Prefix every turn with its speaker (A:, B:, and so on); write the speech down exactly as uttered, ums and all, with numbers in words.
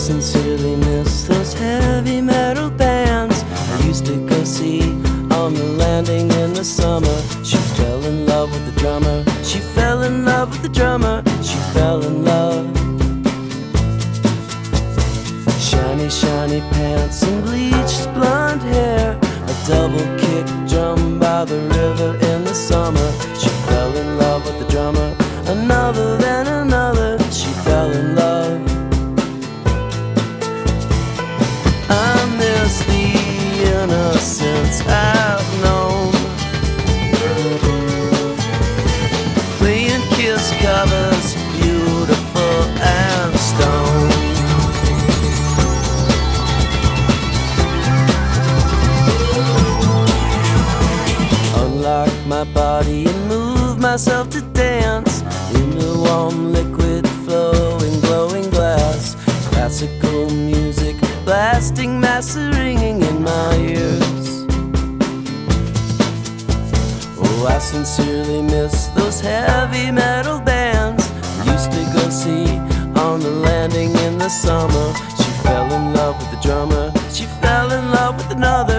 A: sincerely miss those heavy metal bands I used to go see on the landing in the summer. She fell in love with the drummer. She fell in love with the drummer. She fell in love. Shiny, shiny pants and bleached blonde hair, a double kick drum by the river in the summer. She fell in love with the drummer. Another, then another, she fell in love. I miss the innocence I've known, playing Kiss covers, beautiful and stone. Unlock my body and move myself to dance in the warm liquid flowing glowing glass. Classical music blasting, mass ringing in my ears. Oh, I sincerely miss those heavy metal bands I used to go see on the landing in the summer. She fell in love with the drummer. She fell in love with another.